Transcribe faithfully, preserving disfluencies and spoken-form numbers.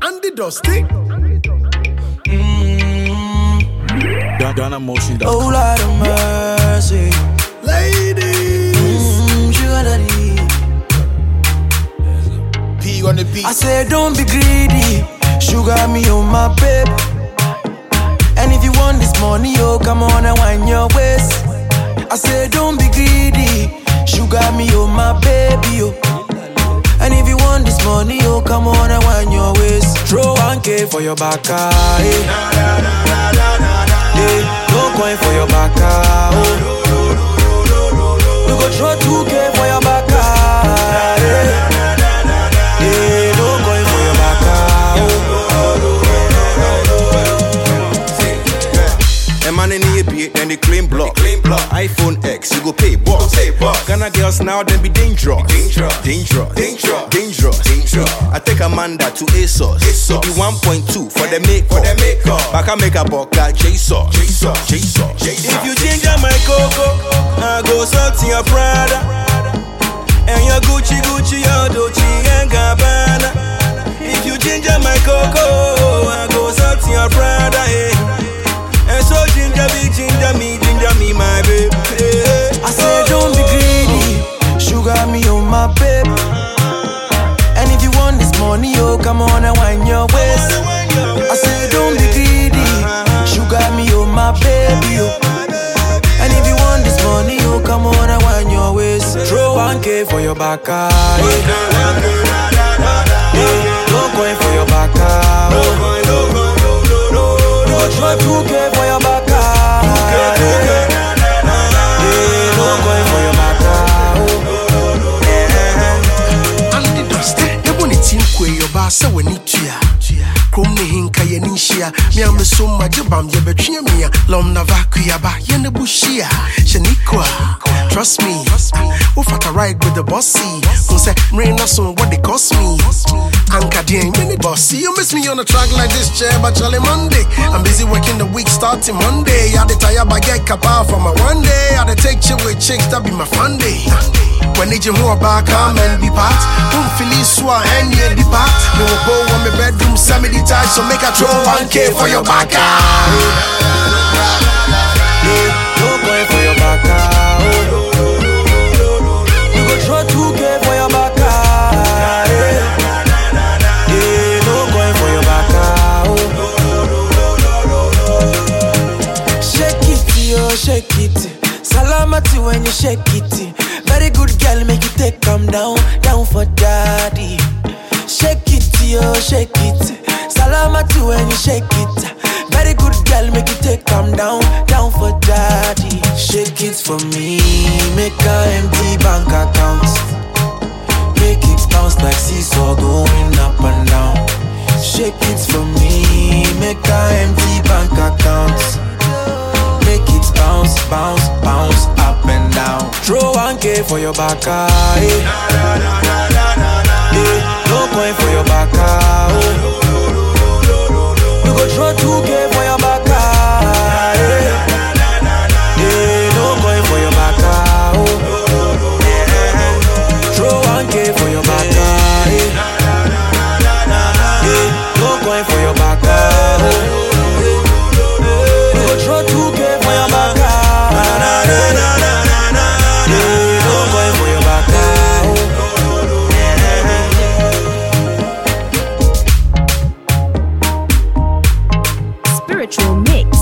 Andy Dusty. Ghana Motion. Oh Lord of mercy, Ladies. mm, sugar daddy. P on the beat. I said don't be greedy, sugar me on my babe. And if you want this money, oh come on and wind your waist. I said don't be greedy, sugar me on my baby, oh. And if you want this money, oh come on and wind your waist. Throw one K for your back, ah, eh. Yeah, no coin for your back, ah, oh. You go throw two K for your back, ah, eh. Yeah, no coin for your back, ah, oh. And man in the A P, then they claim block. iPhone X, you go pay boss. Ghana girls now then be dangerous. Dangerous, dangerous, dangerous, dangerous, dangerous. I take Amanda to ASOS. So be one point two for the make for the makeup. Back I make a boca J-Sauce. J-Sauce, J-Sauce. If you change my coco, I go something a Prada. And your Gucci, Gucci, your Dolce and Gabbana. If you change my coco, I go something a Prada. And so ginger me, ginger me, ginger me, my baby. I said don't be greedy, sugar me on my babe. And if you want this money, oh come on and wind your waist. I said don't be greedy, sugar me on my baby, oh. And if you want this money, oh come on and wind your waist. Throw one K for your back, ah, yeah. No coin for your back, ah, oh. You go throw two K for your back, ah, yeah. Yeah, no coin for your back, ah, oh. Andy Dusty. Ebony team kwe your bar so we need to ya. Krom ne hinka ye nishia. Me am so majabam ye betwe me lom na vakuya ba ye ne bushia. Shanikwa. Trust me. We fat a ride with the bossy. Who say rain na so what they cost me. Anka dien mini bossy. You miss me on a track like this chair but Charlie Monday. I'm busy working the week starting Monday. I dey tire but get kapa for my one day. I dey take chill with chicks that be my fun day. When they jam more back, come and be part. Boom, Philly Swa and ye depart. Me will go on my bedroom, semi detached, so make a throw one K for your back. No coin for your back, ah, oh. You go throw two K for your back, ah, yeah. Yeah, no coin for your back, ah, oh. Shake it, yo, shake it. Salamati when you shake it. Very good girl, make you take calm down, down for daddy. Shake it, yo, shake it. Salamati when you shake it. Very good girl, make you take calm down, down for daddy. Shake it for me, make a empty bank account. Make it bounce like seesaw going up and down. Shake it for me, make a empty bank account. Make it bounce, bounce, bounce up and down. Throw one K for your back, ah, eh. Yeah, no coin for your back, ah, oh. You go throw two K for your back, ah, yeah. Yeah, no coin for your back, ah, oh. Throw one K for your back, ah, yeah. Yeah, no coin for your back, ah, oh. You go throw two K for your back, ah, yeah. Yeah, no coin for your back, ah, oh. Spiritual mix.